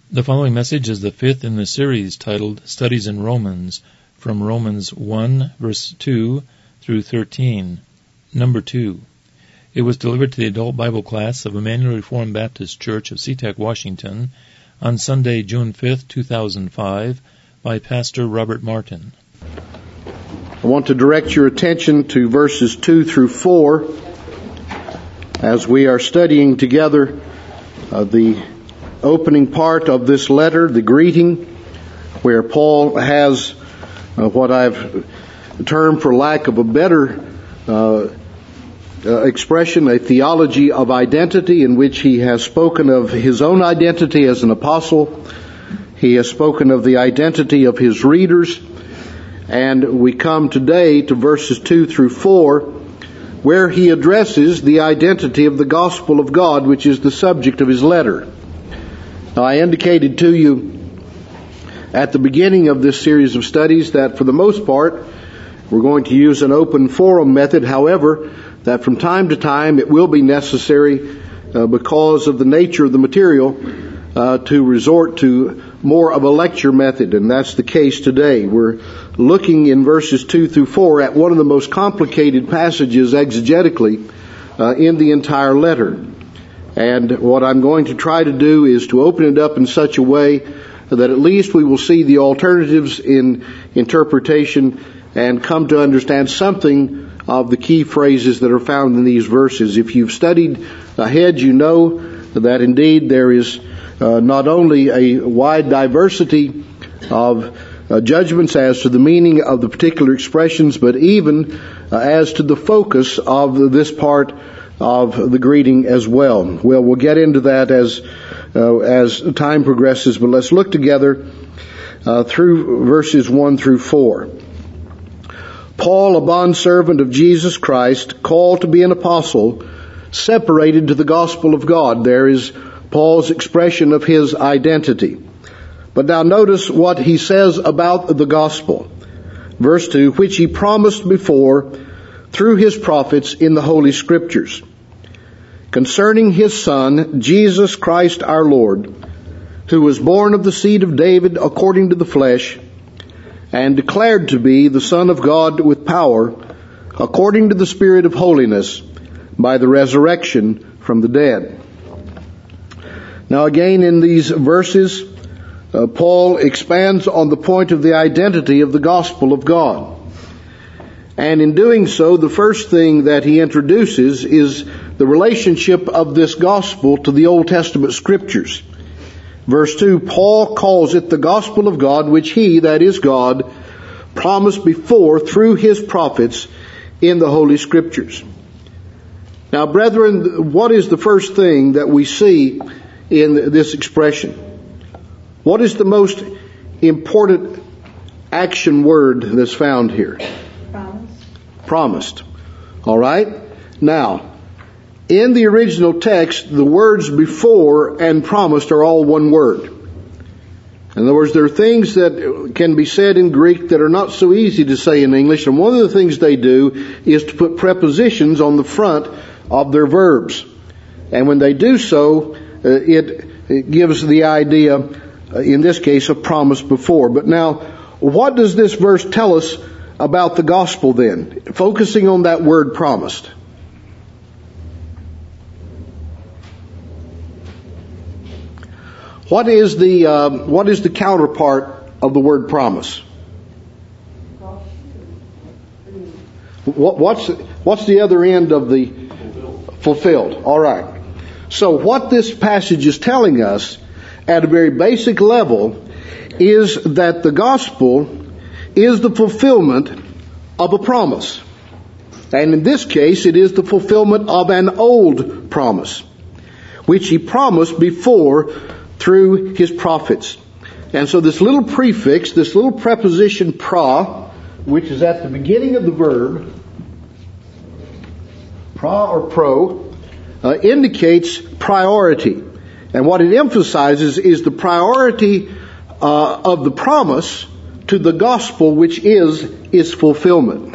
The following message is the fifth in the series titled Studies in Romans, from Romans 1, verse 2 through 13. Number 2. It was delivered to the adult Bible class of Emmanuel Reformed Baptist Church of SeaTac, Washington, on Sunday, June 5, 2005, by Pastor Robert Martin. I want to direct your attention to verses 2 through 4 as we are studying together the opening part of this letter, the greeting, where Paul has what I've termed, for lack of a better expression, a theology of identity, in which he has spoken of his own identity as an apostle. He has spoken of the identity of his readers. And we come today to verses 2 through 4, where he addresses the identity of the gospel of God, which is the subject of his letter. Now, I indicated to you at the beginning of this series of studies that for the most part we're going to use an open forum method. However, that from time to time it will be necessary because of the nature of the material to resort to more of a lecture method, and that's the case today. We're looking in verses 2 through 4 at one of the most complicated passages exegetically in the entire letter. And what I'm going to try to do is to open it up in such a way that at least we will see the alternatives in interpretation and come to understand something of the key phrases that are found in these verses. If you've studied ahead, you know that indeed there is not only a wide diversity of judgments as to the meaning of the particular expressions, but even as to the focus of this part of the greeting as well. Well, we'll get into that as time progresses, but let's look together through verses 1 through 4. Paul, a bondservant of Jesus Christ, called to be an apostle, separated to the gospel of God. There is Paul's expression of his identity. But now notice what he says about the gospel. Verse 2, which he promised before through his prophets in the Holy Scriptures, concerning his Son, Jesus Christ our Lord, who was born of the seed of David according to the flesh, and declared to be the Son of God with power, according to the Spirit of holiness, by the resurrection from the dead. Now again in these verses, Paul expands on the point of the identity of the gospel of God. And in doing so, the first thing that he introduces is the relationship of this gospel to the Old Testament scriptures. Verse 2, Paul calls it the gospel of God, which he, that is God, promised before through his prophets in the Holy Scriptures. Now, brethren, what is the first thing that we see in this expression? What is the most important action word that's found here? Promised. All right? Now, in the original text, the words before and promised are all one word. In other words, there are things that can be said in Greek that are not so easy to say in English, and one of the things they do is to put prepositions on the front of their verbs. And when they do so, it gives the idea, in this case, of promise before. But now, what does this verse tell us about the gospel then? Focusing on that word promised. What is the counterpart of the word promise? What's the other end of the fulfilled? All right. So what this passage is telling us at a very basic level is that the gospel is the fulfillment of a promise. And in this case, it is the fulfillment of an old promise, which he promised before through his prophets. And so this little prefix, this little preposition pra, which is at the beginning of the verb, pra or pro, indicates priority. And what it emphasizes is the priority of the promise to the gospel, which is its fulfillment.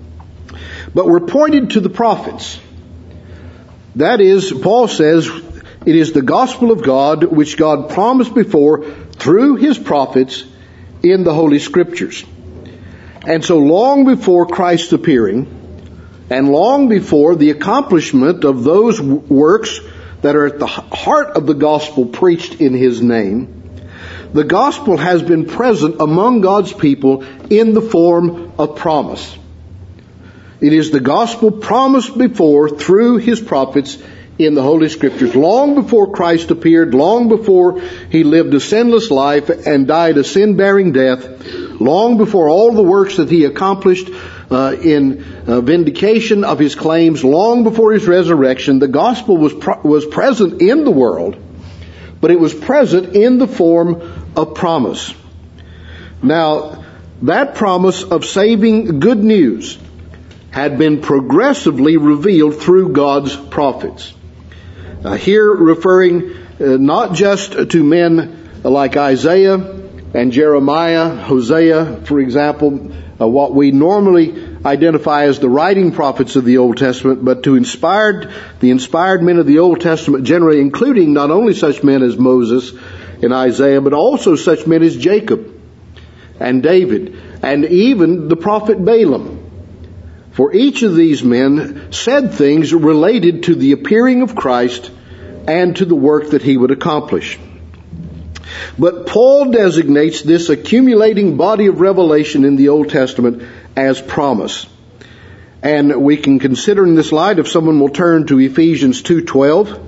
But we're pointed to the prophets. That is, Paul says, It is the gospel of God which God promised before through His prophets in the Holy Scriptures. And so long before Christ's appearing, and long before the accomplishment of those works that are at the heart of the gospel preached in His name, the gospel has been present among God's people in the form of promise. It is the gospel promised before through His prophets in the Holy Scriptures, long before Christ appeared, long before He lived a sinless life and died a sin-bearing death, long before all the works that He accomplished in vindication of His claims, long before His resurrection. The gospel was present in the world, but it was present in the form of promise. Now, that promise of saving good news had been progressively revealed through God's prophets. Here referring not just to men like Isaiah and Jeremiah, Hosea, for example, what we normally identify as the writing prophets of the Old Testament, but to the inspired men of the Old Testament generally, including not only such men as Moses and Isaiah, but also such men as Jacob and David, and even the prophet Balaam. For each of these men said things related to the appearing of Christ and to the work that He would accomplish. But Paul designates this accumulating body of revelation in the Old Testament as promise. And we can consider in this light, if someone will turn to Ephesians 2:12.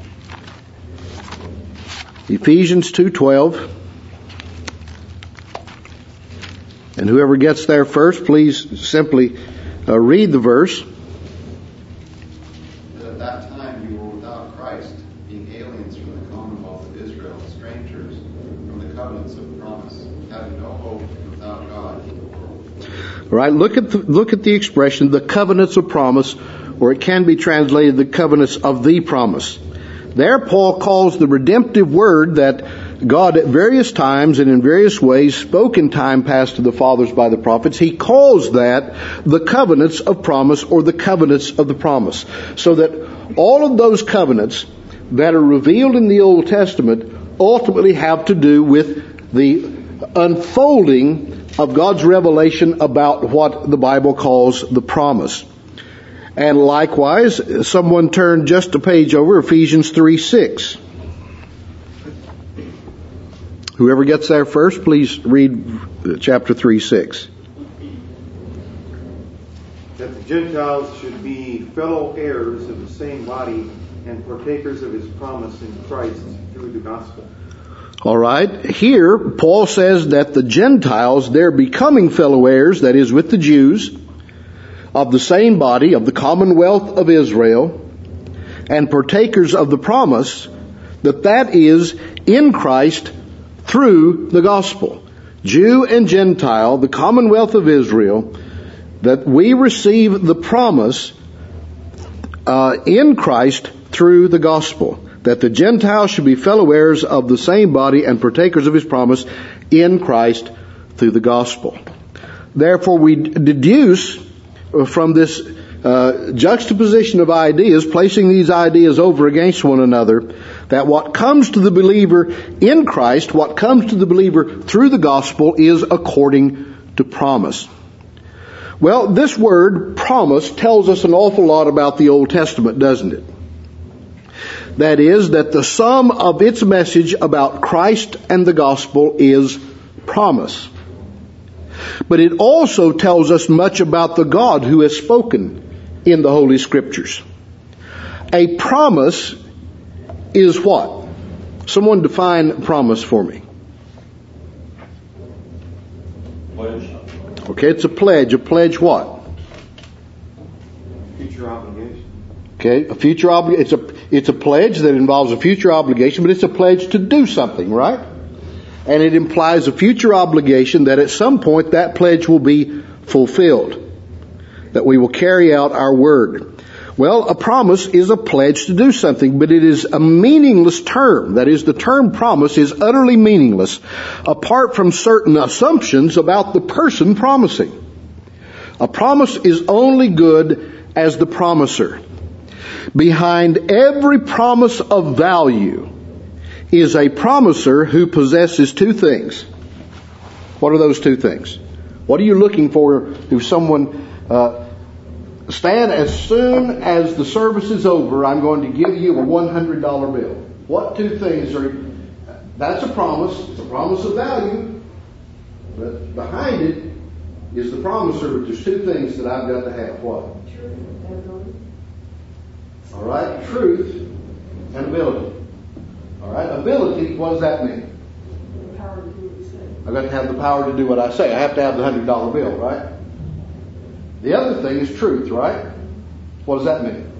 Ephesians 2:12. And whoever gets there first, please simply read the verse. At that time you were without Christ, being aliens from the commonwealth of Israel, strangers from the covenants of promise, having no hope and without God in the world. All right, look at the expression, the covenants of promise, or it can be translated the covenants of the promise. There Paul calls the redemptive word that God at various times and in various ways spoke in time past to the fathers by the prophets. He calls that the covenants of promise, or the covenants of the promise. So that all of those covenants that are revealed in the Old Testament ultimately have to do with the unfolding of God's revelation about what the Bible calls the promise. And likewise, someone turn just a page over, Ephesians 3:6. Whoever gets there first, please read chapter 3:6. That the Gentiles should be fellow heirs of the same body and partakers of His promise in Christ through the gospel. All right. Here, Paul says that the Gentiles, they're becoming fellow heirs, that is, with the Jews, of the same body, of the commonwealth of Israel, and partakers of the promise, that is, in Christ through the gospel. Jew and Gentile, the commonwealth of Israel, that we receive the promise in Christ through the gospel. That the Gentiles should be fellow heirs of the same body and partakers of His promise in Christ through the gospel. Therefore, we deduce from this juxtaposition of ideas, placing these ideas over against one another, that what comes to the believer in Christ, what comes to the believer through the gospel, is according to promise. Well, this word, promise, tells us an awful lot about the Old Testament, doesn't it? That is, that the sum of its message about Christ and the gospel is promise. But it also tells us much about the God who has spoken in the Holy Scriptures. A promise is what? Someone define promise for me. Pledge. Okay, it's a pledge. A pledge what? Future obligation. Okay, a future obligation. It's a pledge that involves a future obligation, but it's a pledge to do something, right? And it implies a future obligation that at some point that pledge will be fulfilled, that we will carry out our word. Well, a promise is a pledge to do something, but it is a meaningless term. That is, the term promise is utterly meaningless apart from certain assumptions about the person promising. A promise is only good as the promiser. Behind every promise of value is a promiser who possesses two things. What are those two things? What are you looking for if someone, Stan, as soon as the service is over, I'm going to give you a $100 bill. What two things are, that's a promise. It's a promise of value. But behind it is the promiser, but there's two things that I've got to have. What? All right, truth and ability. All right, ability, what does that mean? The power to do what you say. I've got to have the power to do what I say. I have to have the $100 bill, right? The other thing is truth, right? What does that mean?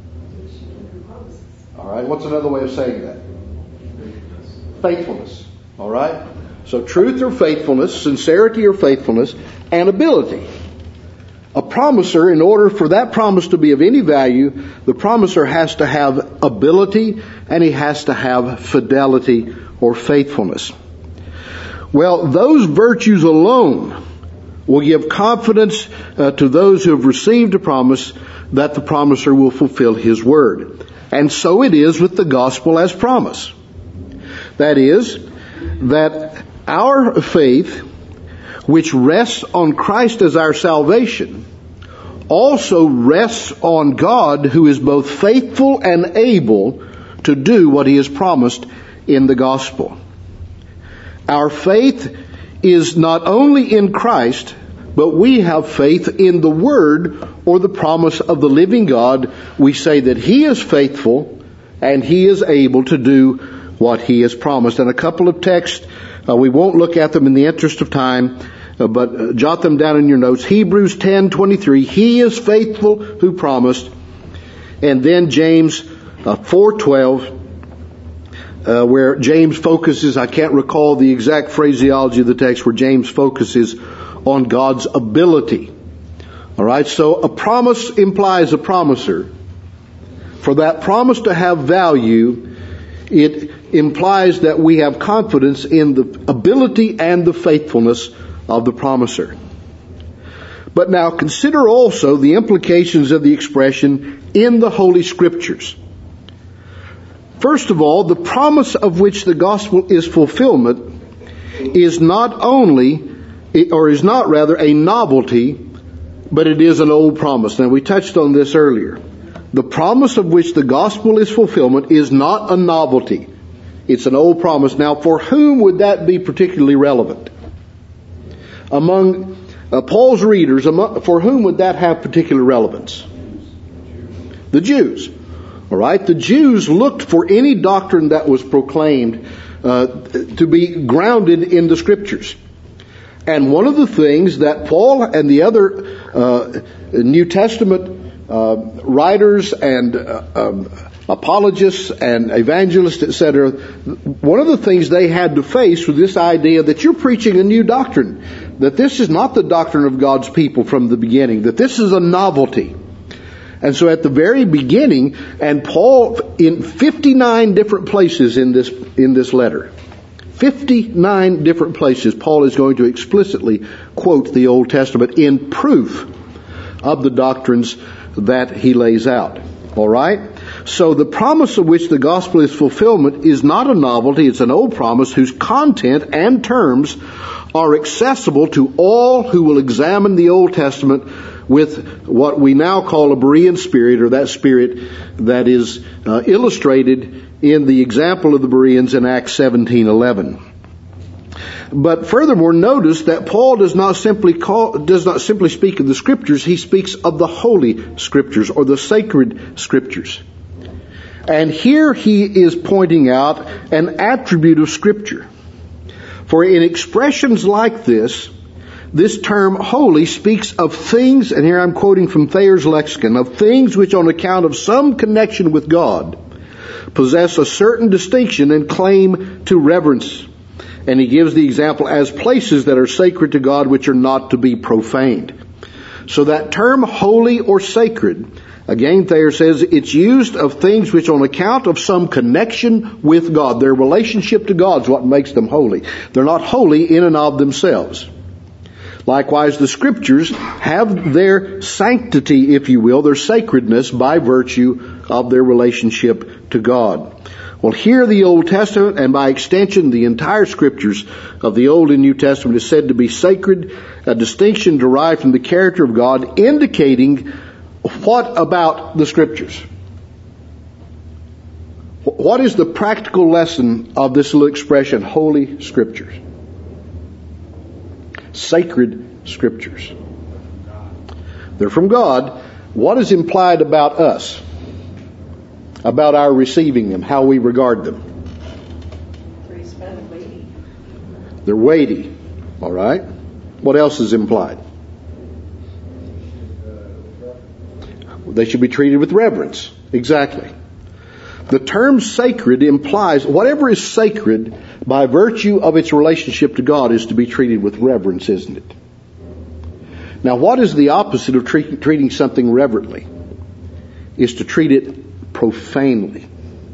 All right, what's another way of saying that? Faithfulness. All right? So truth or faithfulness, sincerity or faithfulness, and ability. A promiser, in order for that promise to be of any value, the promiser has to have ability and he has to have fidelity or faithfulness. Well, those virtues alone will give confidence to those who have received a promise that the promiser will fulfill his word. And so it is with the gospel as promise. That is, that our faith, which rests on Christ as our salvation, also rests on God, who is both faithful and able to do what He has promised in the gospel. Our faith is not only in Christ, but we have faith in the Word or the promise of the living God. We say that He is faithful and He is able to do what He has promised. And a couple of texts, we won't look at them in the interest of time, but jot them down in your notes. Hebrews 10:23, He is faithful who promised. And then James 4:12, where James focuses, I can't recall the exact phraseology of the text, where James focuses on God's ability. All right, so a promise implies a promiser. For that promise to have value, it implies that we have confidence in the ability and the faithfulness of the promiser. But now consider also the implications of the expression in the Holy Scriptures. First of all, the promise of which the gospel is fulfillment is not rather a novelty, but it is an old promise. Now we touched on this earlier. The promise of which the gospel is fulfillment is not a novelty. It's an old promise. Now, for whom would that be particularly relevant? Among Paul's readers, for whom would that have particular relevance? The Jews. All right? The Jews looked for any doctrine that was proclaimed to be grounded in the Scriptures. And one of the things that Paul and the other New Testament writers and apologists and evangelists, etc., one of the things they had to face was this idea that you're preaching a new doctrine, that this is not the doctrine of God's people from the beginning, that this is a novelty. And so at the very beginning, and Paul, in 59 different places in this letter, 59 different places, Paul is going to explicitly quote the Old Testament in proof of the doctrines that he lays out. All right? So the promise of which the gospel is fulfillment is not a novelty, it's an old promise whose content and terms are accessible to all who will examine the Old Testament with what we now call a Berean spirit, or that spirit that is illustrated in the example of the Bereans in Acts 17:11. But furthermore, notice that Paul does not simply speak of the Scriptures, he speaks of the Holy Scriptures or the sacred Scriptures. And here he is pointing out an attribute of Scripture. For in expressions like this term holy speaks of things, and here I'm quoting from Thayer's lexicon, of things which on account of some connection with God possess a certain distinction and claim to reverence. And he gives the example as places that are sacred to God which are not to be profaned. So that term holy or sacred, again Thayer says it's used of things which on account of some connection with God, their relationship to God is what makes them holy. They're not holy in and of themselves. Likewise, the Scriptures have their sanctity, if you will, their sacredness by virtue of their relationship to God. Well, here the Old Testament, and by extension the entire Scriptures of the Old and New Testament, is said to be sacred, a distinction derived from the character of God, indicating what about the Scriptures? What is the practical lesson of this little expression, Holy Scriptures? Sacred Scriptures. They're from God. What is implied about us? About our receiving them, how we regard them? Weighty. They're weighty. All right. What else is implied? They should be treated with reverence. Exactly. The term sacred implies whatever is sacred by virtue of its relationship to God is to be treated with reverence, isn't it? Now, what is the opposite of treating something reverently? Is to treat it profanely.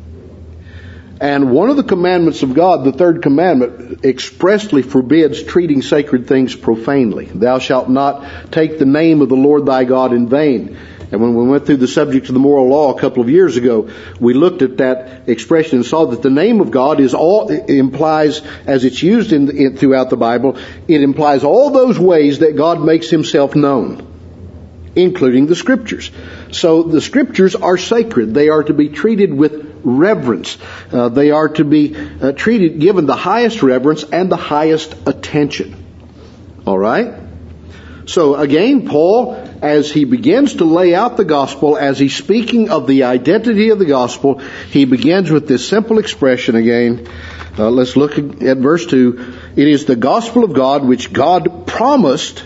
And one of the commandments of God, the third commandment, expressly forbids treating sacred things profanely. Thou shalt not take the name of the Lord thy God in vain. And when we went through the subject of the moral law a couple of years ago, we looked at that expression and saw that the name of God implies, as it's used throughout the Bible, it implies all those ways that God makes Himself known, including the Scriptures. So the Scriptures are sacred. They are to be treated with reverence. They are to be given the highest reverence and the highest attention. All right? So again, Paul, as he begins to lay out the gospel, as he's speaking of the identity of the gospel, he begins with this simple expression again. Let's look at verse 2. It is the gospel of God which God promised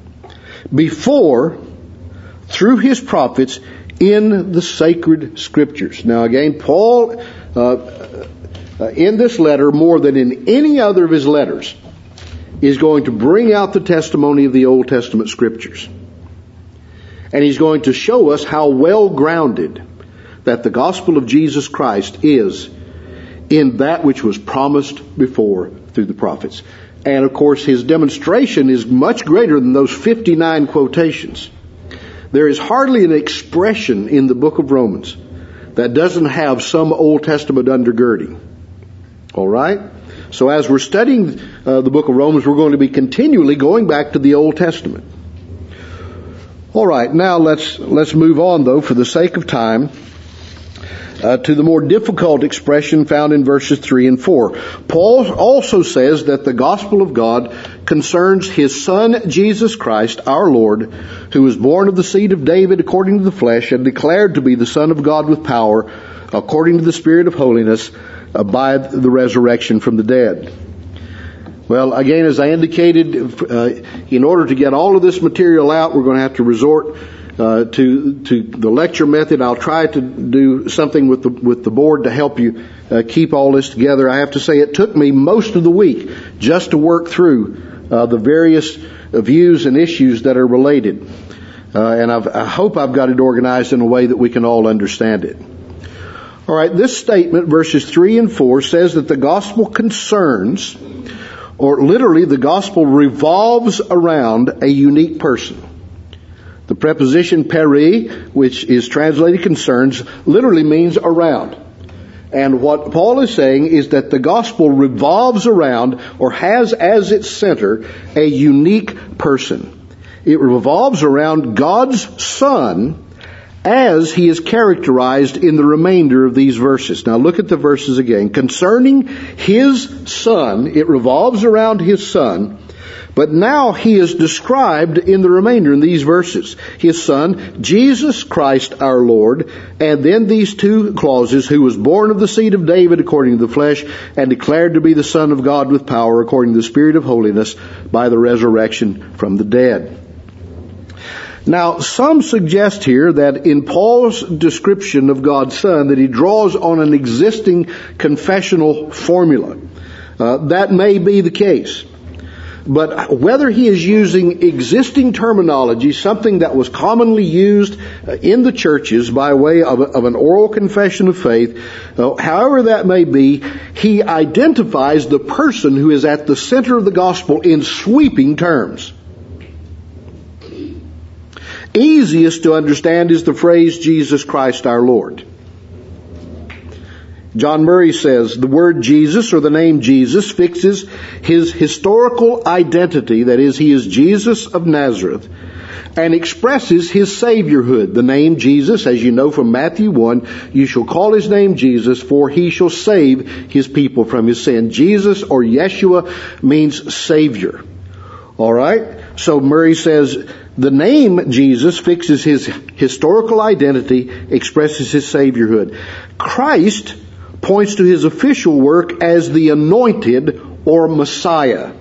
before through His prophets in the sacred Scriptures. Now again, Paul, in this letter, more than in any other of his letters, is going to bring out the testimony of the Old Testament Scriptures. And he's going to show us how well grounded that the gospel of Jesus Christ is in that which was promised before through the prophets. And of course, his demonstration is much greater than those 59 quotations. There is hardly an expression in the book of Romans that doesn't have some Old Testament undergirding. All right? So as we're studying the book of Romans, we're going to be continually going back to the Old Testament. All right, now let's move on, though, for the sake of time, to the more difficult expression found in verses 3 and 4. Paul also says that the gospel of God concerns His Son, Jesus Christ, our Lord, who was born of the seed of David according to the flesh and declared to be the Son of God with power, according to the Spirit of holiness, by the resurrection from the dead. Well, again, as I indicated, in order to get all of this material out, we're going to have to resort to the lecture method. I'll try to do something with the board to help you keep all this together. I have to say it took me most of the week just to work through the various views and issues that are related. And I hope I've got it organized in a way that we can all understand it. All right, this statement, verses 3 and 4, says that the gospel concerns, or literally the gospel revolves around a unique person. The preposition peri, which is translated concerns, literally means around. And what Paul is saying is that the gospel revolves around, or has as its center, a unique person. It revolves around God's Son, as He is characterized in the remainder of these verses. Now look at the verses again. Concerning His Son, it revolves around His Son, but now He is described in the remainder in these verses. His Son, Jesus Christ our Lord, and then these two clauses, who was born of the seed of David according to the flesh, and declared to be the Son of God with power according to the Spirit of holiness by the resurrection from the dead. Now, some suggest here that in Paul's description of God's Son that he draws on an existing confessional formula. That may be the case. But whether he is using existing terminology, something that was commonly used in the churches by way of an oral confession of faith, however that may be, he identifies the person who is at the center of the gospel in sweeping terms. Easiest to understand is the phrase Jesus Christ our Lord. John Murray says, the word Jesus, or the name Jesus, fixes his historical identity, that is, he is Jesus of Nazareth, and expresses his Saviorhood. The name Jesus, as you know from Matthew 1, you shall call his name Jesus, for he shall save his people from his sin. Jesus, or Yeshua, means Savior. All right? So Murray says, the name Jesus fixes his historical identity, expresses his Saviorhood. Christ points to his official work as the anointed or Messiah.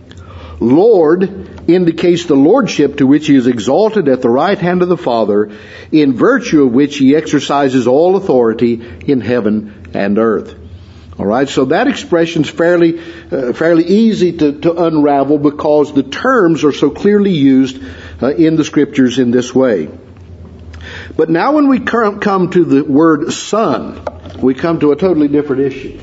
Lord indicates the lordship to which he is exalted at the right hand of the Father, in virtue of which he exercises all authority in heaven and earth. All right, so that expression's fairly easy to unravel because the terms are so clearly used in the Scriptures in this way. But now when we come to the word Son, we come to a totally different issue.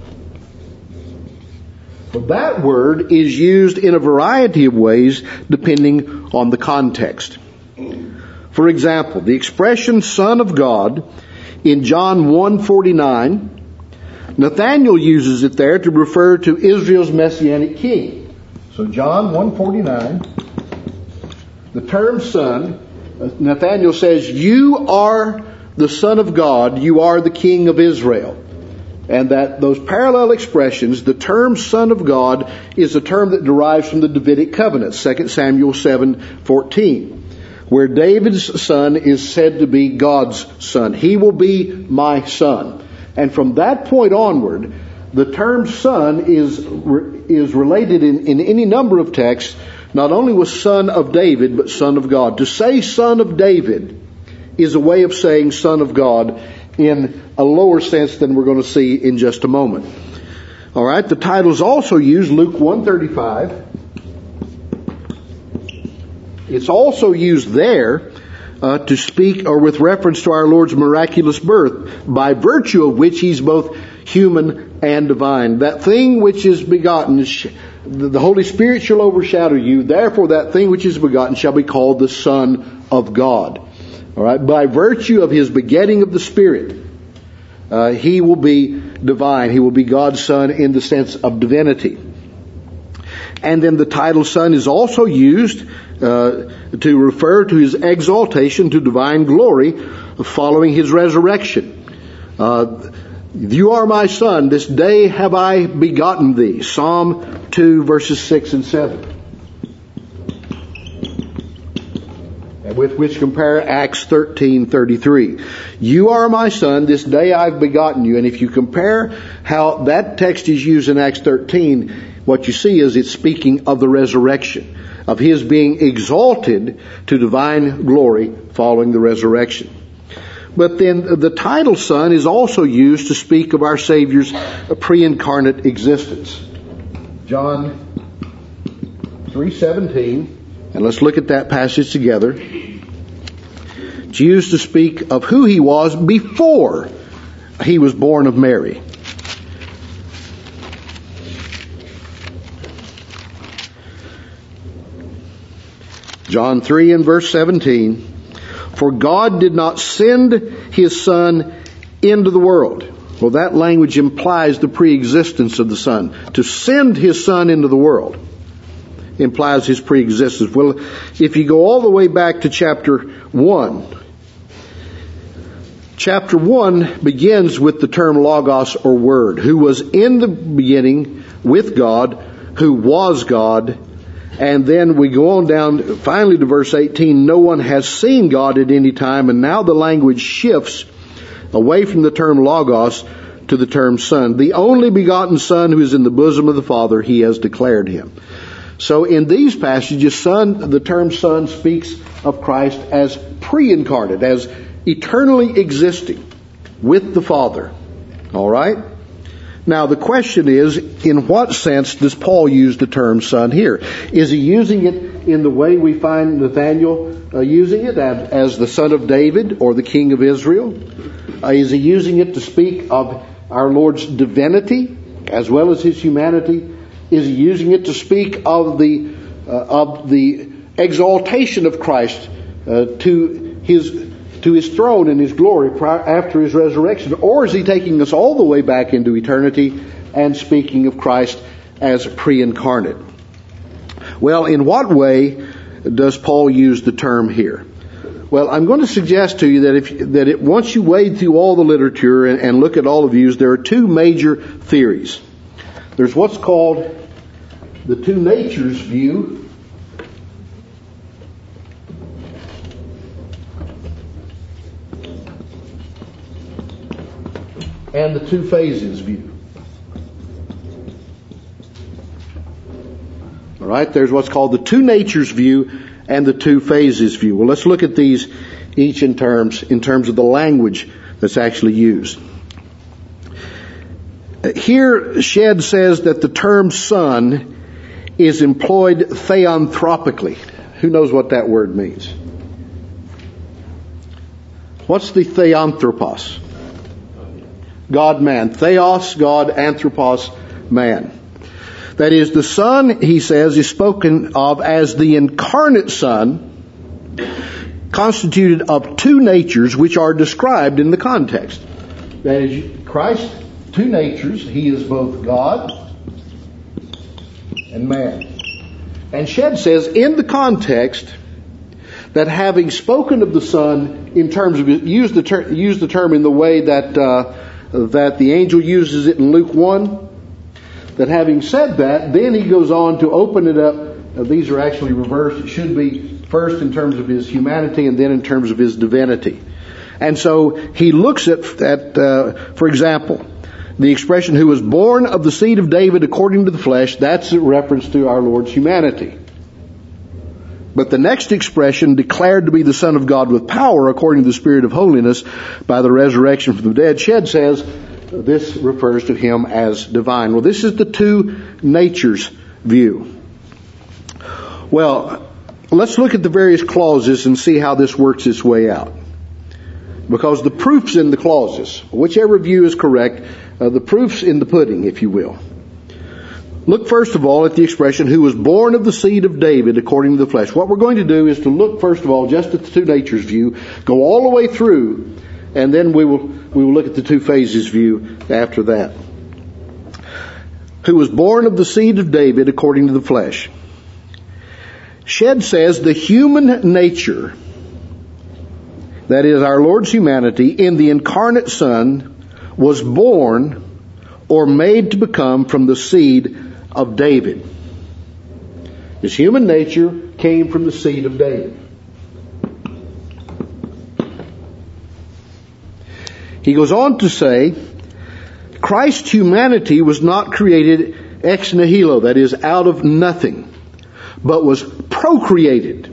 But that word is used in a variety of ways depending on the context. For example, the expression Son of God in John 1:49, Nathanael uses it there to refer to Israel's Messianic king. So John 1:49, the term Son, Nathanael says, you are the Son of God, you are the King of Israel. And that those parallel expressions, the term Son of God is a term that derives from the Davidic covenant, 2 Samuel 7:14, where David's son is said to be God's son. He will be my son. And from that point onward, the term Son is related in any number of texts, not only with Son of David, but Son of God. To say Son of David is a way of saying Son of God in a lower sense than we're going to see in just a moment. All right, the title is also used, Luke 1:35. It's also used there to speak or with reference to our Lord's miraculous birth, by virtue of which he's both human and divine. That thing which is begotten, the Holy Spirit shall overshadow you, therefore that thing which is begotten shall be called the Son of God. All right, by virtue of his begetting of the Spirit, he will be divine. He will be God's Son in the sense of divinity. And then the title Son is also used to refer to his exaltation to divine glory following his resurrection. You are my Son, this day have I begotten thee. Psalm 2 verses 6 and 7. With which compare Acts 13:33. You are my Son, this day I've begotten you. And if you compare how that text is used in Acts 13, what you see is it's speaking of the resurrection, of his being exalted to divine glory following the resurrection. But then the title Son is also used to speak of our Savior's pre-incarnate existence. John 3:17. And let's look at that passage together. It's used to speak of who he was before he was born of Mary. John 3 and verse 17. For God did not send his Son into the world. Well, that language implies the pre-existence of the Son. To send his Son into the world implies his pre-existence. Well, if you go all the way back to chapter 1, chapter 1 begins with the term logos or word, who was in the beginning with God, who was God. And then we go on down finally to verse 18, no one has seen God at any time, and now the language shifts away from the term logos to the term Son. The only begotten Son who is in the bosom of the Father, he has declared him. So in these passages, Son, the term Son speaks of Christ as pre-incarnate, as eternally existing with the Father. All right? Now the question is, in what sense does Paul use the term Son here? Is he using it in the way we find Nathanael using it, as the Son of David or the King of Israel? Is he using it to speak of our Lord's divinity as well as his humanity? Is he using it to speak of the exaltation of Christ to his throne and his glory after his resurrection? Or is he taking us all the way back into eternity and speaking of Christ as pre-incarnate? Well, in what way does Paul use the term here? Well, I'm going to suggest to you that once you wade through all the literature and look at all the views, there are two major theories. There's what's called the two natures view, and the two phases view. All right, there's what's called the two natures view and the two phases view. Well, let's look at these each in terms of the language that's actually used. Here, Shedd says that the term son is employed theanthropically. Who knows what that word means? What's the theanthropos? God-man. Theos, God, anthropos, man. That is, the Son, he says, is spoken of as the incarnate Son, constituted of two natures which are described in the context. That is, Christ, two natures. He is both God and man. And Shedd says in the context that having spoken of the Son in terms of, use the term in the way that the angel uses it in Luke 1, that having said that, then he goes on to open it up. These are actually reversed. It should be first in terms of his humanity and then in terms of his divinity. And so he looks at for example, the expression who was born of the seed of David according to the flesh, that's a reference to our Lord's humanity. But the next expression, declared to be the Son of God with power according to the Spirit of holiness by the resurrection from the dead, Shedd says this refers to him as divine. Well, this is the two natures view. Well, let's look at the various clauses and see how this works its way out. Because the proof's in the clauses. Whichever view is correct, the proof's in the pudding, if you will. Look first of all at the expression, who was born of the seed of David according to the flesh. What we're going to do is to look first of all just at the two natures view, go all the way through, and then we will look at the two phases view after that. Who was born of the seed of David according to the flesh. Shedd says the human nature, that is our Lord's humanity, in the incarnate Son was born or made to become from the seed of David. His human nature came from the seed of David. He goes on to say, Christ's humanity was not created ex nihilo, that is, out of nothing, but was procreated.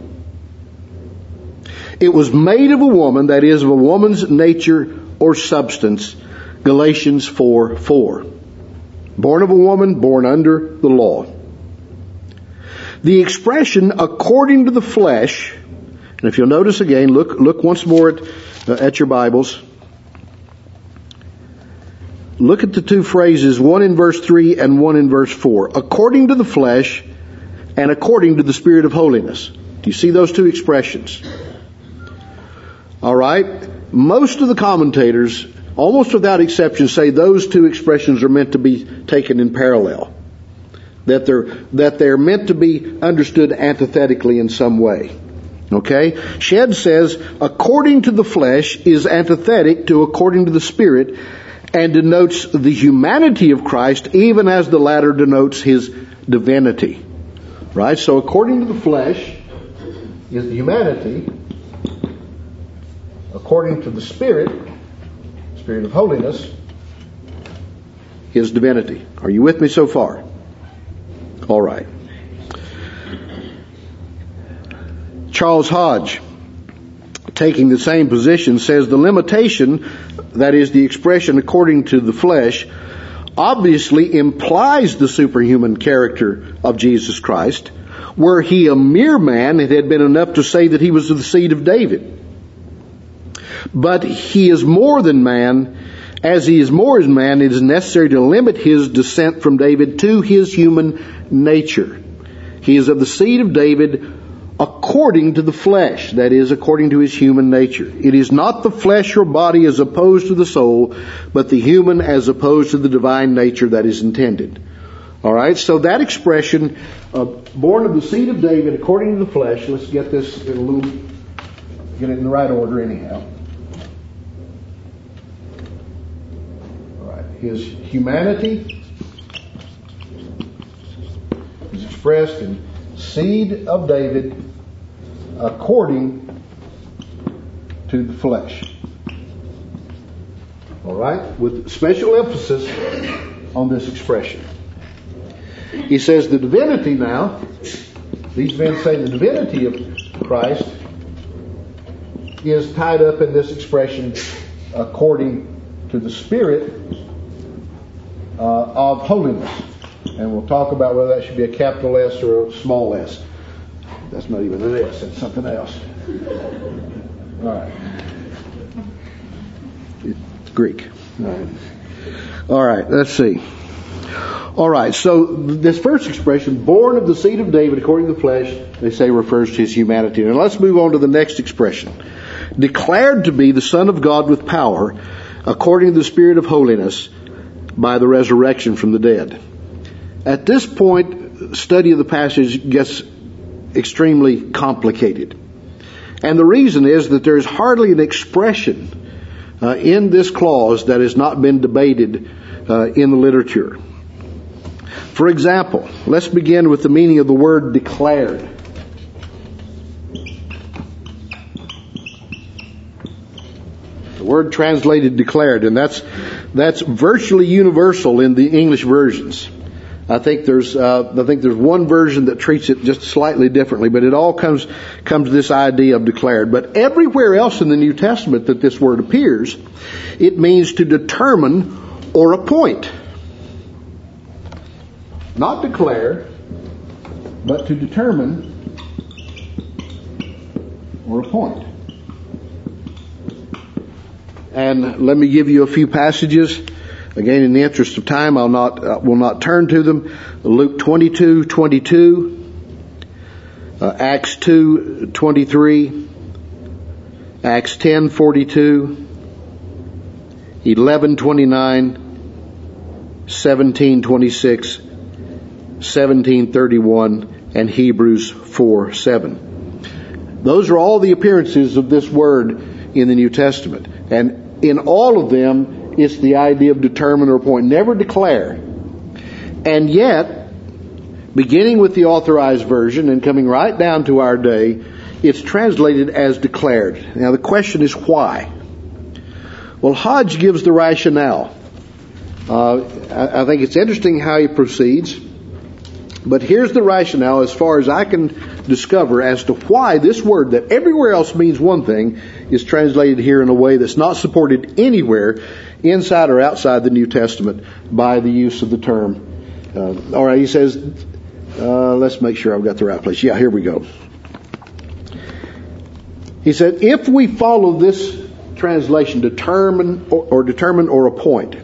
It was made of a woman, that is, of a woman's nature or substance, Galatians 4:4. Born of a woman, born under the law. The expression, according to the flesh, and if you'll notice again, look once more at your Bibles. Look at the two phrases, one in verse 3 and one in verse 4. According to the flesh and according to the Spirit of holiness. Do you see those two expressions? All right. Most of the commentators, almost without exception, say those two expressions are meant to be taken in parallel. That they're meant to be understood antithetically in some way. Okay? Shedd says, according to the flesh is antithetic to according to the Spirit, and denotes the humanity of Christ, even as the latter denotes his divinity. Right? So according to the flesh is the humanity. According to the Spirit of holiness, his divinity. Are you with me so far? All right. Charles Hodge, taking the same position, says the limitation, that is the expression according to the flesh, obviously implies the superhuman character of Jesus Christ. Were he a mere man, it had been enough to say that he was of the seed of David. But he is more than man. As he is more than man, it is necessary to limit his descent from David to his human nature. He is of the seed of David according according to the flesh, that is, according to his human nature. It is not the flesh or body as opposed to the soul, but the human as opposed to the divine nature that is intended. All right, so that expression, born of the seed of David according to the flesh, let's get this in a little, get it in the right order anyhow. All right, his humanity is expressed in seed of David according to the flesh. All right, with special emphasis on this expression. He says the divinity now, these men say the divinity of Christ is tied up in this expression according to the Spirit of holiness. And we'll talk about whether that should be a capital S or a small s. That's not even an S, it's something else. All right. It's Greek. All right, let's see. All right, so this first expression, born of the seed of David according to the flesh, they say refers to his humanity. And let's move on to the next expression. Declared to be the Son of God with power according to the Spirit of holiness by the resurrection from the dead. At this point, study of the passage gets extremely complicated. And the reason is that there's hardly an expression in this clause that has not been debated in the literature. For example, let's begin with the meaning of the word declared. The word translated declared, and that's virtually universal in the English versions. I think there's one version that treats it just slightly differently, but it all comes to this idea of declared. But everywhere else in the New Testament that this word appears, it means to determine or appoint. Not declare, but to determine or appoint. And let me give you a few passages. Again, in the interest of time, will not turn to them. Luke 22:22, Acts 2:23, Acts 10:42, 11:29, 17:26, 17:31, and Hebrews 4:7. Those are all the appearances of this word in the New Testament. And in all of them, it's the idea of determine or appoint, never declare. And yet, beginning with the Authorized Version and coming right down to our day, it's translated as declared. Now the question is why? Well, Hodge gives the rationale. I think it's interesting how he proceeds. But here's the rationale as far as I can discover as to why this word that everywhere else means one thing is translated here in a way that's not supported anywhere inside or outside the New Testament by the use of the term. All right, he says, let's make sure I've got the right place. Yeah, here we go. He said, if we follow this translation, determine or appoint,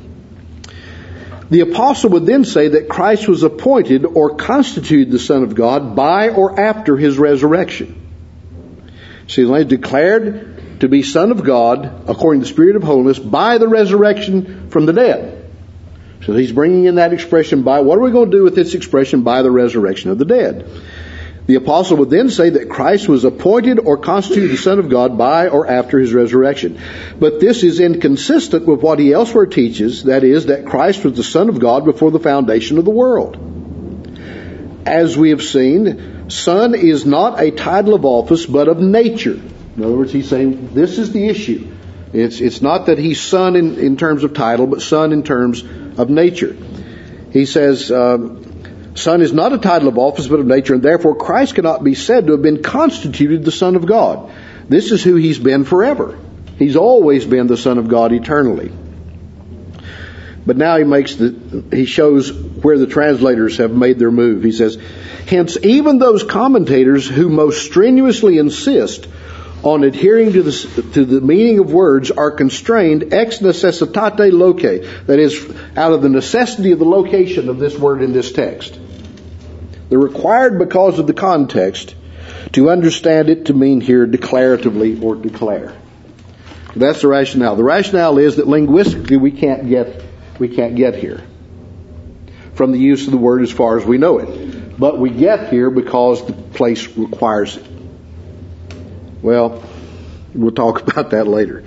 the apostle would then say that Christ was appointed or constituted the Son of God by or after his resurrection. So he's declared to be Son of God according to the Spirit of holiness by the resurrection from the dead. So he's bringing in that expression by. What are we going to do with this expression by the resurrection of the dead? The apostle would then say that Christ was appointed or constituted the Son of God by or after his resurrection. But this is inconsistent with what he elsewhere teaches, that is, that Christ was the Son of God before the foundation of the world. As we have seen, Son is not a title of office, but of nature. In other words, he's saying this is the issue. It's not that he's Son in terms of title, but Son in terms of nature. He says, Son is not a title of office, but of nature, and therefore Christ cannot be said to have been constituted the Son of God. This is who he's been forever. He's always been the Son of God eternally. But now he shows where the translators have made their move. He says, hence even those commentators who most strenuously insist on adhering to the meaning of words are constrained ex necessitate loci, that is, out of the necessity of the location of this word in this text. They're required because of the context to understand it to mean here declaratively or declare. That's the rationale. The rationale is that linguistically we can't get here from the use of the word as far as we know it. But we get here because the place requires it. Well, we'll talk about that later.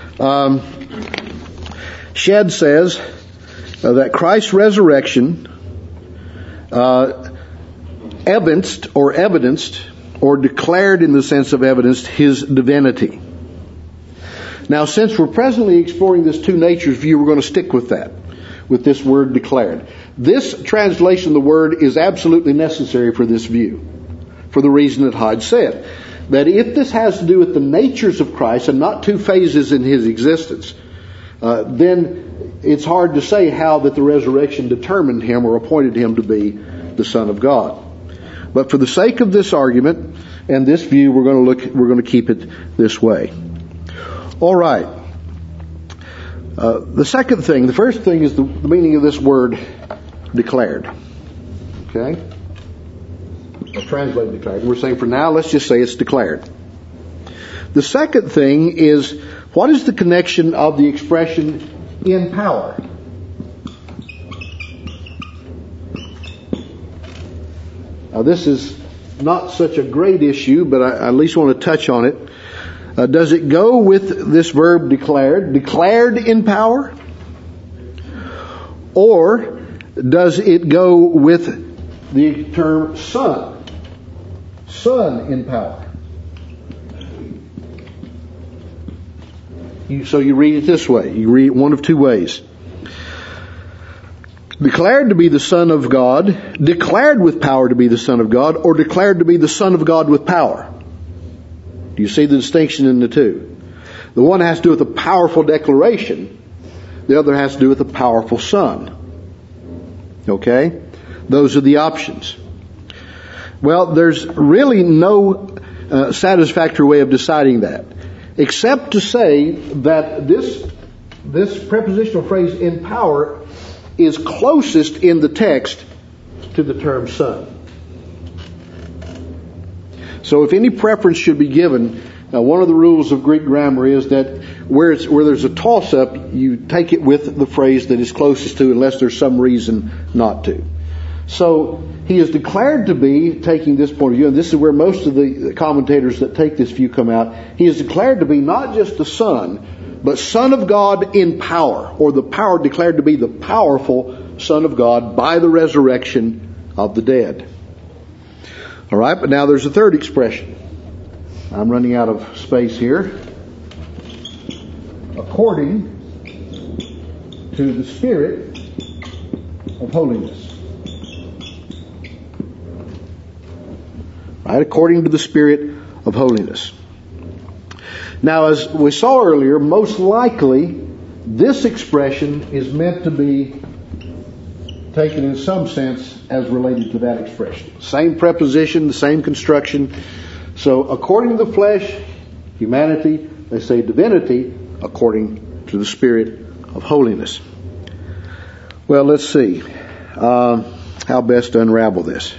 Shedd says that Christ's resurrection evidenced or declared in the sense of evidenced His divinity. Now, since we're presently exploring this two natures view, we're going to stick with that, with this word declared. This translation of the word is absolutely necessary for this view, for the reason that Hodge said. That if this has to do with the natures of Christ and not two phases in His existence, then it's hard to say how that the resurrection determined Him or appointed Him to be the Son of God. But for the sake of this argument and this view, we're going to keep it this way. All right. The first thing is the meaning of this word declared. Okay? Or translated declared. We're saying for now, let's just say it's declared. The second thing is, what is the connection of the expression in power? Now, this is not such a great issue, but I at least want to touch on it. Does it go with this verb declared in power? Or does it go with the term son in power? So you read it this way. You read it one of two ways. Declared to be the Son of God, declared with power to be the Son of God, or declared to be the Son of God with power. Do you see the distinction in the two? The one has to do with a powerful declaration. The other has to do with a powerful Son. Okay? Those are the options. Well, there's really no satisfactory way of deciding that, except to say that this prepositional phrase in power is closest in the text to the term Son. So if any preference should be given, one of the rules of Greek grammar is that where there's a toss-up, you take it with the phrase that is closest to, unless there's some reason not to. So He is declared to be, taking this point of view, and this is where most of the commentators that take this view come out, He is declared to be not just the Son, but Son of God in power, or the power declared to be the powerful Son of God by the resurrection of the dead. All right, but now there's a third expression. I'm running out of space here. According to the Spirit of holiness. Right, according to the Spirit of holiness. Now, as we saw earlier, most likely this expression is meant to be taken in some sense as related to that expression. Same preposition, the same construction. So, according to the flesh, humanity, they say divinity, according to the Spirit of holiness. Well, let's see how best to unravel this.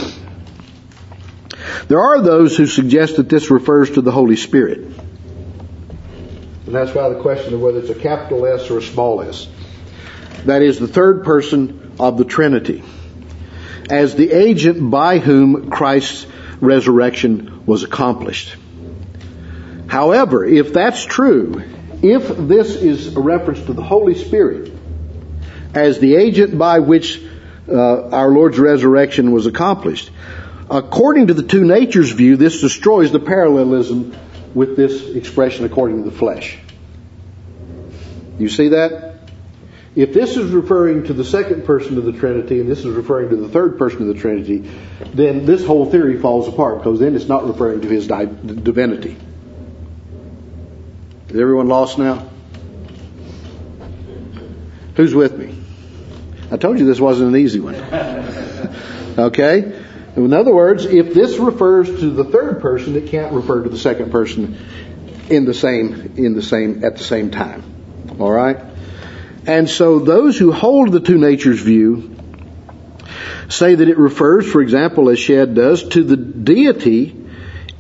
There are those who suggest that this refers to the Holy Spirit. And that's why the question of whether it's a capital S or a small s. That is the third person of the Trinity, as the agent by whom Christ's resurrection was accomplished. However, if that's true, if this is a reference to the Holy Spirit as the agent by which our Lord's resurrection was accomplished, according to the two natures view, this destroys the parallelism with this expression according to the flesh. You see that? If this is referring to the second person of the Trinity and this is referring to the third person of the Trinity, then this whole theory falls apart, because then it's not referring to His divinity. Is everyone lost now? Who's with me? I told you this wasn't an easy one. Okay? In other words, if this refers to the third person, it can't refer to the second person at the same time. All right? And so those who hold the two natures view say that it refers, for example, as Shedd does, to the deity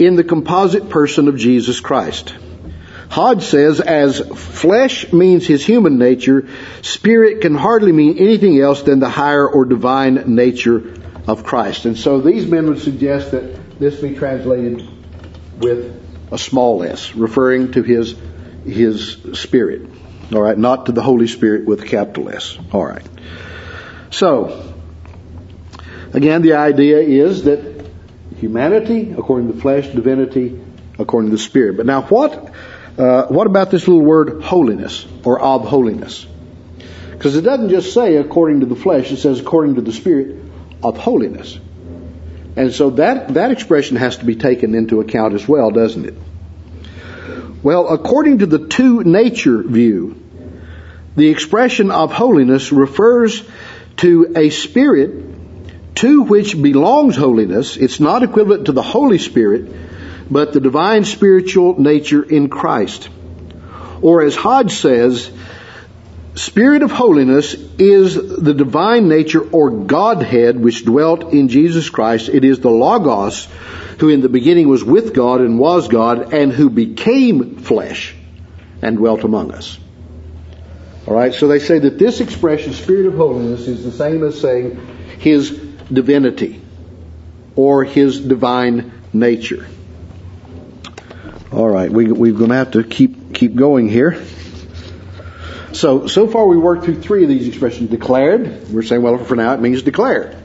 in the composite person of Jesus Christ. Hodge says, as flesh means his human nature, spirit can hardly mean anything else than the higher or divine nature of Christ. And so these men would suggest that this be translated with a small s, referring to his spirit. All right, not to the Holy Spirit with a capital S. All right. So, again, the idea is that humanity according to the flesh, divinity according to the Spirit. But now what about this little word holiness or of holiness? Because it doesn't just say according to the flesh, it says according to the Spirit of holiness. And so that expression has to be taken into account as well, doesn't it? Well, according to the two-nature view, the expression of holiness refers to a spirit to which belongs holiness. It's not equivalent to the Holy Spirit, but the divine spiritual nature in Christ. Or as Hodge says, Spirit of holiness is the divine nature or Godhead which dwelt in Jesus Christ. It is the Logos, who in the beginning was with God and was God, and who became flesh and dwelt among us. All right, so they say that this expression, Spirit of holiness, is the same as saying His divinity or His divine nature. All right, we're going to have to keep going here. So far we worked through three of these expressions. Declared, we're saying, well, for now it means declared.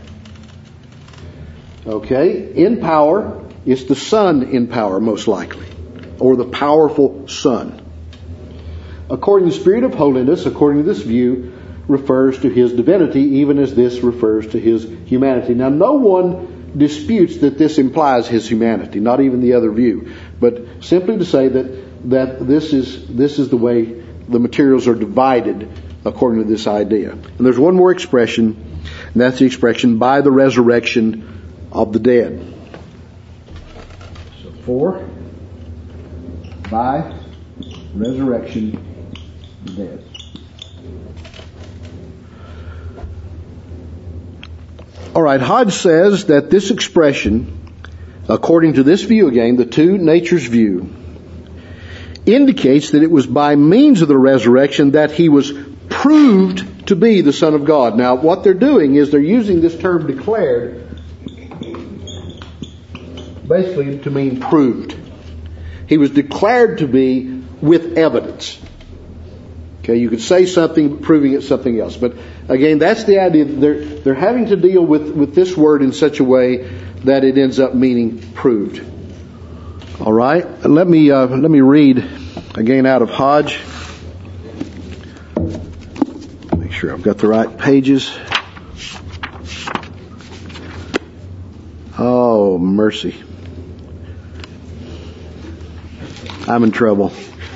Okay, in power, it's the Son in power, most likely, or the powerful Son. According to the Spirit of holiness, according to this view, refers to His divinity, even as this refers to His humanity. Now, no one disputes that this implies His humanity, not even the other view, but simply to say that this is the way the materials are divided according to this idea. And there's one more expression, and that's the expression by the resurrection of the dead. So 4, by resurrection of the dead. All right, Hodge says that this expression, according to this view again, the two natures view, indicates that it was by means of the resurrection that He was proved to be the Son of God. Now, what they're doing is they're using this term declared basically to mean proved. He was declared to be with evidence. Okay, you could say something proving it's something else. But again, that's the idea. They're having to deal with this word in such a way that it ends up meaning proved. All right, let me read again out of Hodge. Make sure I've got the right pages. Oh, mercy. I'm in trouble.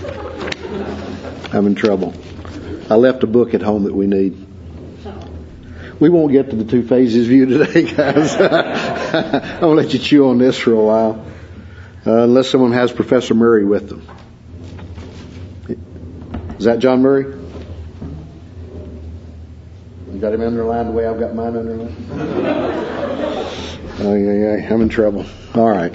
I left a book at home that we need. We won't get to the two phases view today, guys. I'm going to let you chew on this for a while. Unless someone has Professor Murray with them. Is that John Murray? You got him underlined the way I've got mine underlined? Oh, yeah, I'm in trouble. All right.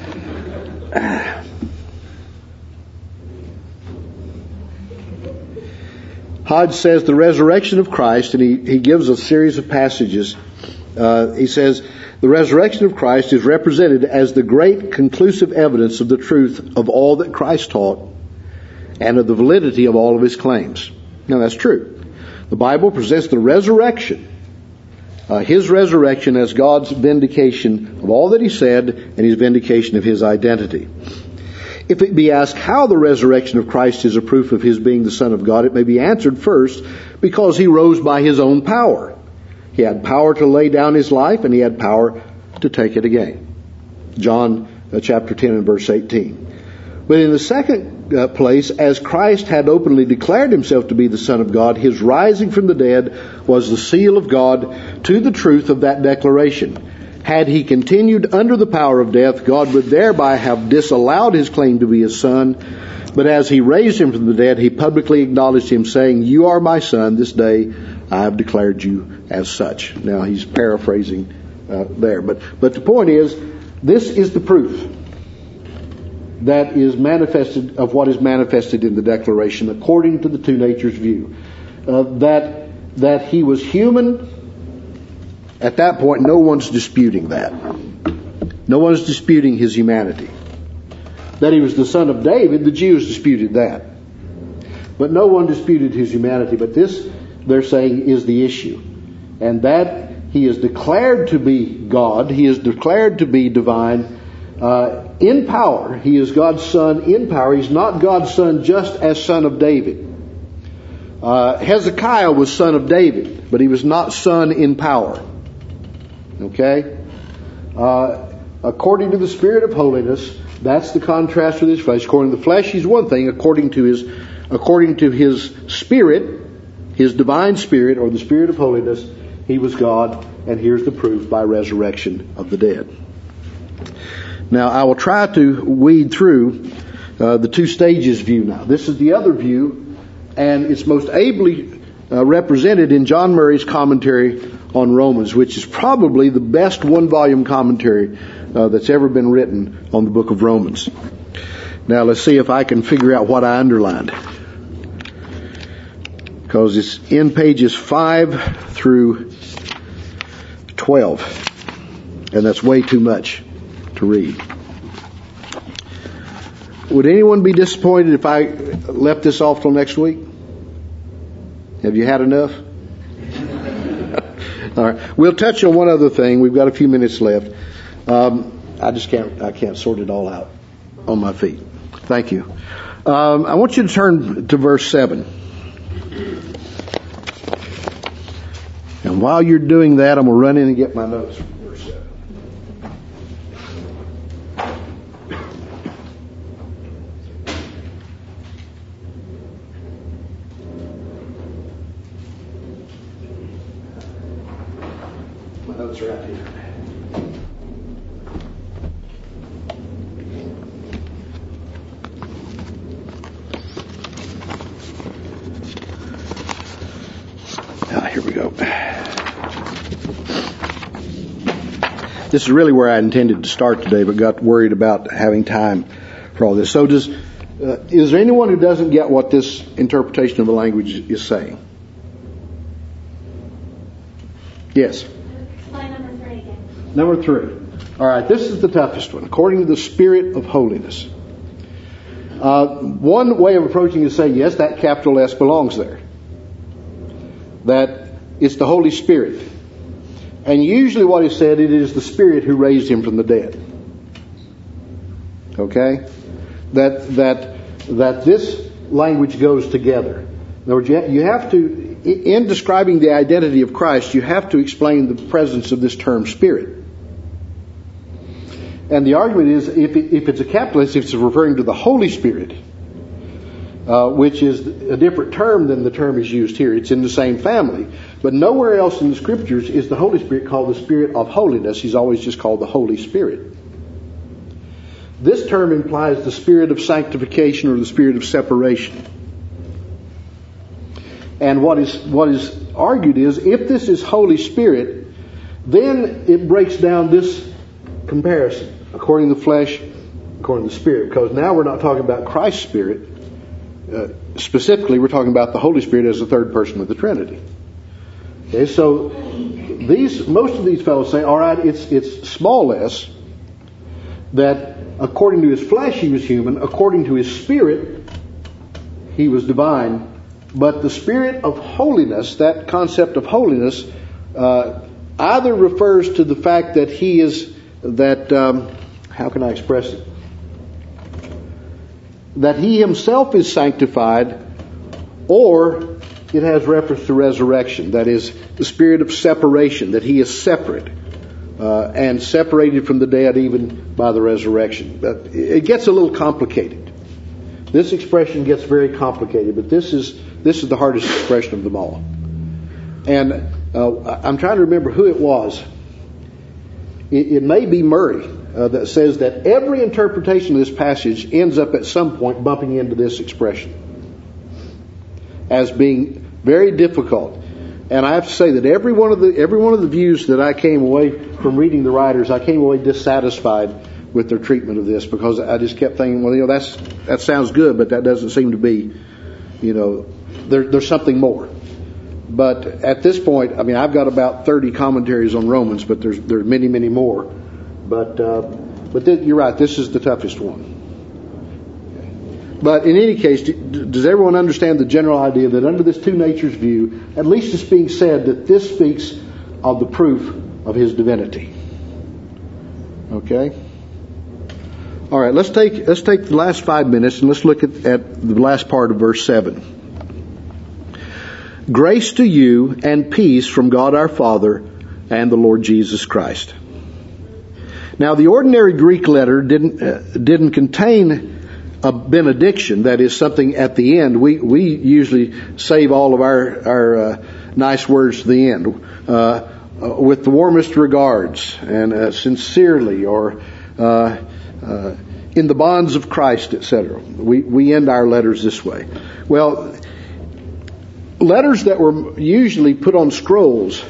Hodge says the resurrection of Christ, and he gives a series of passages. He says, the resurrection of Christ is represented as the great conclusive evidence of the truth of all that Christ taught and of the validity of all of His claims. Now, that's true. The Bible presents the resurrection, His resurrection, as God's vindication of all that He said and His vindication of His identity. If it be asked how the resurrection of Christ is a proof of His being the Son of God, it may be answered first, because He rose by His own power. He had power to lay down His life, and He had power to take it again. John chapter 10 and verse 18. But in the second place, as Christ had openly declared Himself to be the Son of God, His rising from the dead was the seal of God to the truth of that declaration. Had He continued under the power of death, God would thereby have disallowed His claim to be His Son. But as He raised Him from the dead, He publicly acknowledged Him, saying, "You are my Son, this day I have declared you as such." Now, he's paraphrasing there. But the point is, this is the proof. that is manifested, of what is manifested in the declaration, according to the two natures view. That he was human, at that point no one's disputing that. No one's disputing his humanity. That he was the son of David, the Jews disputed that. But no one disputed his humanity. But this, they're saying, is the issue. And that he is declared to be God, he is declared to be divine in power. He is God's son in power. He's not God's son just as son of David. Hezekiah was son of David, but he was not son in power. Okay? According to the Spirit of holiness, that's the contrast with his flesh. According to the flesh, he's one thing. According to his spirit, his divine spirit, or the Spirit of holiness, he was God. And here's the proof by resurrection of the dead. Now, I will try to weed through the two stages view now. This is the other view, and it's most ably represented in John Murray's commentary on Romans, which is probably the best one-volume commentary that's ever been written on the book of Romans. Now, let's see if I can figure out what I underlined. Because it's in pages 5 through 12. And that's way too much to read. Would anyone be disappointed if I left this off till next week? Have you had enough? All right. We'll touch on one other thing. We've got a few minutes left. I can't sort it all out on my feet. Thank you. I want you to turn to verse 7. And while you're doing that, I'm going to run in and get my notes from verse 7. My notes are out here. Here we go. This is really where I intended to start today, but got worried about having time for all this. So is there anyone who doesn't get what this interpretation of the language is saying? Yes? Explain number 3 again. Number 3. All right, this is the toughest one. According to the Spirit of holiness. One way of approaching it is to say, yes, that capital S belongs there. That it's the Holy Spirit. And usually what is said, it is the Spirit who raised him from the dead. Okay? That this language goes together. In other words, you have to, in describing the identity of Christ, you have to explain the presence of this term Spirit. And the argument is, if it's a capital S, if it's referring to the Holy Spirit, which is a different term than the term is used here. It's in the same family. But nowhere else in the Scriptures is the Holy Spirit called the Spirit of holiness. He's always just called the Holy Spirit. This term implies the Spirit of sanctification or the Spirit of separation. And what is argued is, if this is Holy Spirit, then it breaks down this comparison, according to the flesh, according to the Spirit. Because now we're not talking about Christ's Spirit. Specifically, we're talking about the Holy Spirit as the third person of the Trinity. Okay, so most of these fellows say, all right, it's small s, that according to his flesh he was human, according to his spirit he was divine, but the Spirit of holiness, that concept of holiness, either refers to the fact that he is how can I express it? That he himself is sanctified, or it has reference to resurrection. That is, the spirit of separation, that he is separate and separated from the dead even by the resurrection. But it gets a little complicated. This expression gets very complicated, but this is the hardest expression of them all. And I'm trying to remember who it was. It may be Murray. That says that every interpretation of this passage ends up at some point bumping into this expression as being very difficult. And I have to say that every one of the views that I came away from reading the writers, I came away dissatisfied with their treatment of this, because I just kept thinking, well, that sounds good, but that doesn't seem to be, there's something more. But at this point, I mean, I've got about 30 commentaries on Romans, but there's many, many more. But you're right, this is the toughest one. But in any case, does everyone understand the general idea that under this two natures view, at least it's being said that this speaks of the proof of his divinity? Okay? All right, let's take the last 5 minutes and let's look at the last part of verse 7. Grace to you and peace from God our Father and the Lord Jesus Christ. Now, the ordinary Greek letter didn't contain a benediction, that is something at the end. We usually save all of our nice words to the end, with the warmest regards and sincerely, or in the bonds of Christ, etc. We end our letters this way. Well, letters that were usually put on scrolls,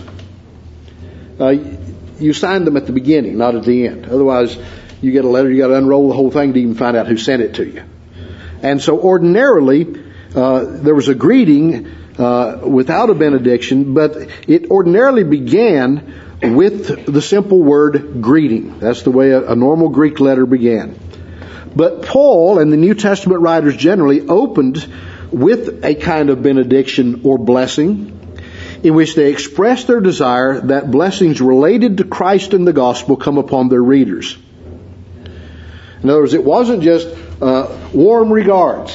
you signed them at the beginning, not at the end. Otherwise, you get a letter, you got to unroll the whole thing to even find out who sent it to you. And so ordinarily, there was a greeting without a benediction, but it ordinarily began with the simple word greeting. That's the way a normal Greek letter began. But Paul and the New Testament writers generally opened with a kind of benediction or blessing, in which they express their desire that blessings related to Christ and the gospel come upon their readers. In other words, it wasn't just warm regards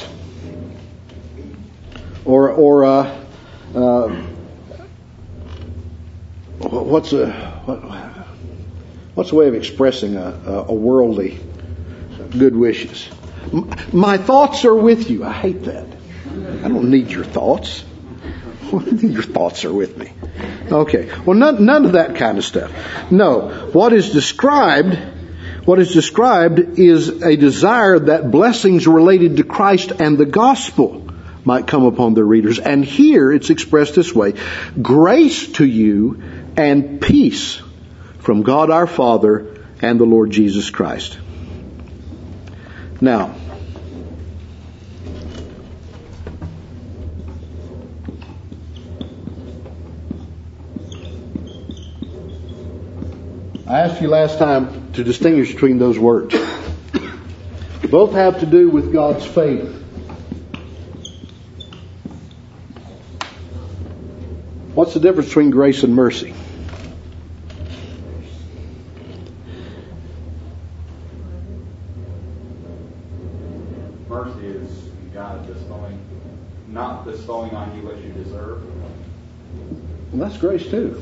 or what's a way of expressing a worldly good wishes? My thoughts are with you. I hate that. I don't need your thoughts. Your thoughts are with me. Okay. Well, none of that kind of stuff. No. What is described is a desire that blessings related to Christ and the gospel might come upon their readers. And here it's expressed this way: grace to you and peace from God our Father and the Lord Jesus Christ. Now, I asked you last time to distinguish between those words. Both have to do with God's favor. What's the difference between grace and mercy? Mercy is God not bestowing on you what you deserve. Well, that's grace too.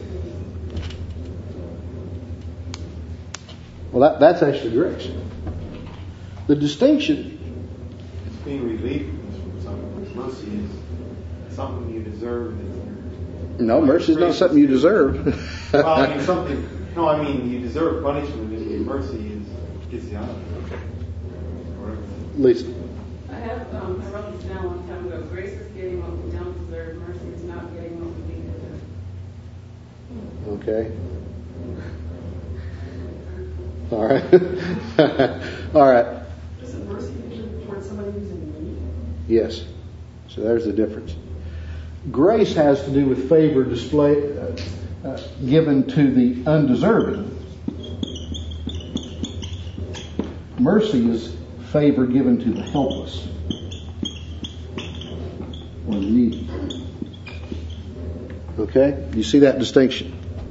Well, that's actually grace. The distinction... It's being relieved from something. Mercy is something you deserve. No, mercy is not something you deserve. Well, I mean, you deserve punishment, and mercy gets you out of it. Lisa. I wrote this down a long time ago. Grace is getting what we don't deserve. Mercy is not getting what we deserve. Okay. All right. All right. Isn't mercy usually towards somebody who's in need? Yes. So there's the difference. Grace has to do with favor given to the undeserving. Mercy is favor given to the helpless or the needy. Okay? You see that distinction?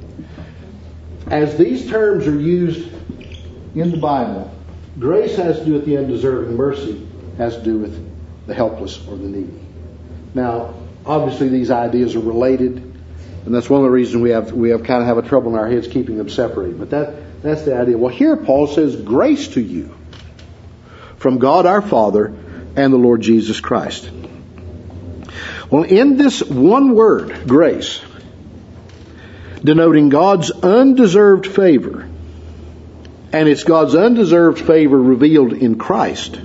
As these terms are used in the Bible, grace has to do with the undeserving. Mercy has to do with the helpless or the needy. Now, obviously these ideas are related, and that's one of the reasons we have kind of have a trouble in our heads keeping them separated. But that's the idea. Well, here Paul says, grace to you from God our Father and the Lord Jesus Christ. Well, in this one word, grace, denoting God's undeserved favor, and it's God's undeserved favor revealed in Christ,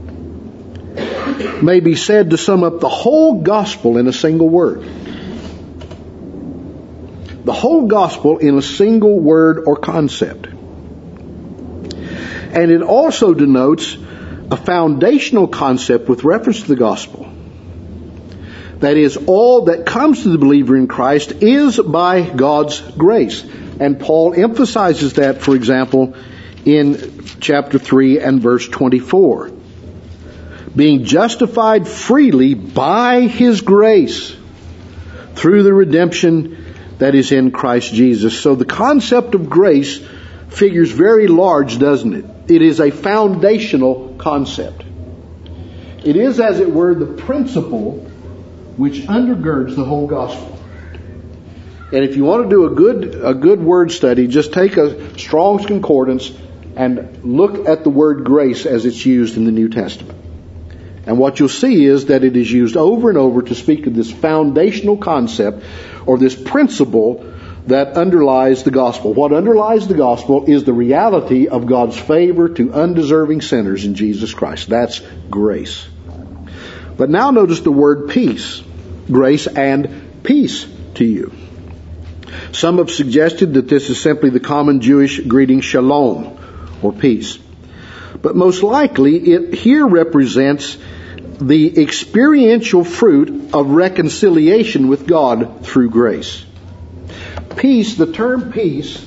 may be said to sum up the whole gospel in a single word. The whole gospel in a single word or concept. And it also denotes a foundational concept with reference to the gospel. That is, all that comes to the believer in Christ is by God's grace. And Paul emphasizes that, for example, in chapter 3 and verse 24. Being justified freely by His grace through the redemption that is in Christ Jesus. So the concept of grace figures very large, doesn't it? It is a foundational concept. It is, as it were, the principle which undergirds the whole gospel. And if you want to do a good word study, just take a Strong's Concordance and look at the word grace as it's used in the New Testament. And what you'll see is that it is used over and over to speak of this foundational concept or this principle that underlies the gospel. What underlies the gospel is the reality of God's favor to undeserving sinners in Jesus Christ. That's grace. But now notice the word peace. Grace and peace to you. Some have suggested that this is simply the common Jewish greeting shalom, or peace. But most likely it here represents the experiential fruit of reconciliation with God through grace. Peace, the term peace,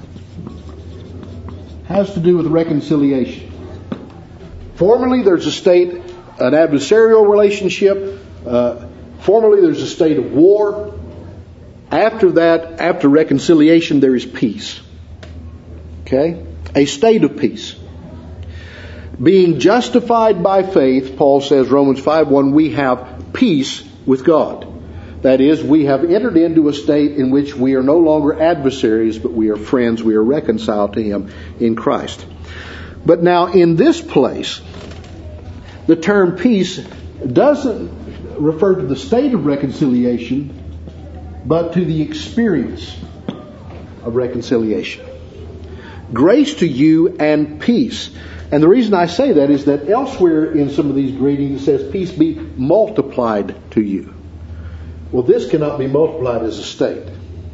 has to do with reconciliation. Formerly there's a state, an adversarial relationship. Formerly there's a state of war. After that, after reconciliation, there is peace. Okay? A state of peace. Being justified by faith, Paul says, Romans 5:1, we have peace with God. That is, we have entered into a state in which we are no longer adversaries, but we are friends. We are reconciled to Him in Christ. But now, in this place, the term peace doesn't refer to the state of reconciliation, but to the experience of reconciliation. Grace to you and peace. And the reason I say that is that elsewhere in some of these greetings it says, peace be multiplied to you. Well, this cannot be multiplied as a state.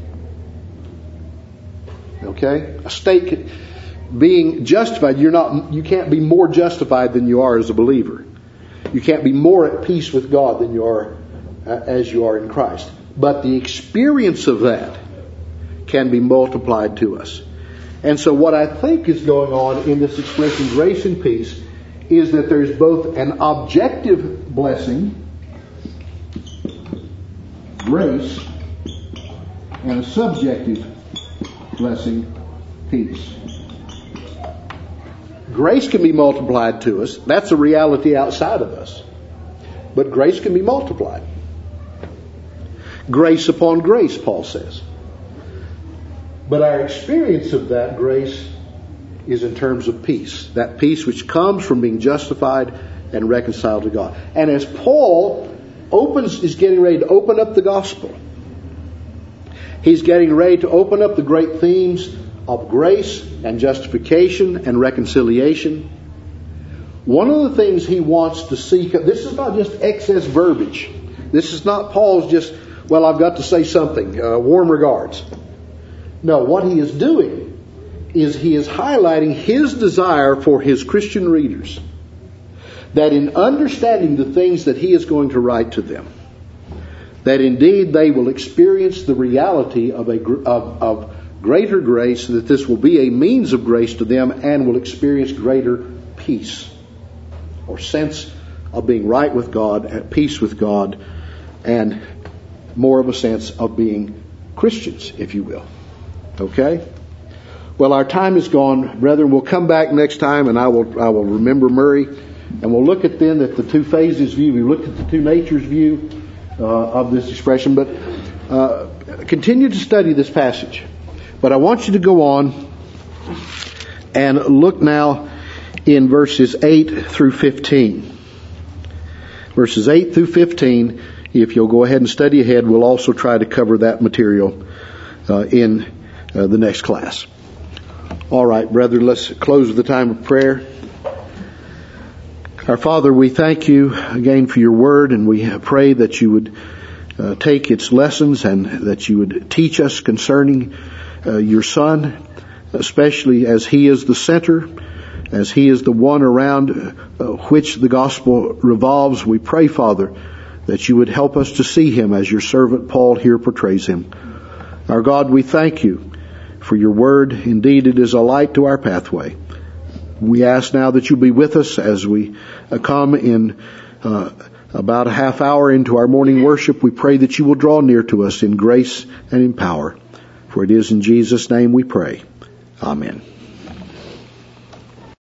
Okay? A state being justified, you can't be more justified than you are as a believer. You can't be more at peace with God than you are as you are in Christ. But the experience of that can be multiplied to us. And so what I think is going on in this expression, grace and peace, is that there's both an objective blessing, grace, and a subjective blessing, peace. Grace can be multiplied to us. That's a reality outside of us. But grace can be multiplied. Grace upon grace, Paul says. But our experience of that grace is in terms of peace. That peace which comes from being justified and reconciled to God. And as Paul is getting ready to open up the gospel, he's getting ready to open up the great themes of grace and justification and reconciliation. One of the things he wants to seek, this is not just excess verbiage. This is not Paul's just, well, I've got to say something, warm regards. No, what he is doing is he is highlighting his desire for his Christian readers that in understanding the things that he is going to write to them, that indeed they will experience the reality of greater grace, that this will be a means of grace to them and will experience greater peace or sense of being right with God, at peace with God, and more of a sense of being Christians, if you will. Okay? Well, our time is gone. Brethren, we'll come back next time and I will remember Murray, and we'll look at then at the two phases view. We looked at the two natures view of this expression, but continue to study this passage. But I want you to go on and look now in verses 8 through 15. Verses 8 through 15, if you'll go ahead and study ahead, we'll also try to cover that material in the next class. All right, brethren, let's close with a time of prayer. Our Father, we thank you again for your word, and we pray that you would take its lessons and that you would teach us concerning your Son, especially as he is the center as he is the one around which the gospel revolves, we pray, Father, that you would help us to see him as your servant Paul here portrays him. Our God, we thank you for your word. Indeed, it is a light to our pathway. We ask now that you be with us as we come in about a half hour into our morning worship. We pray that you will draw near to us in grace and in power. For it is in Jesus' name we pray. Amen.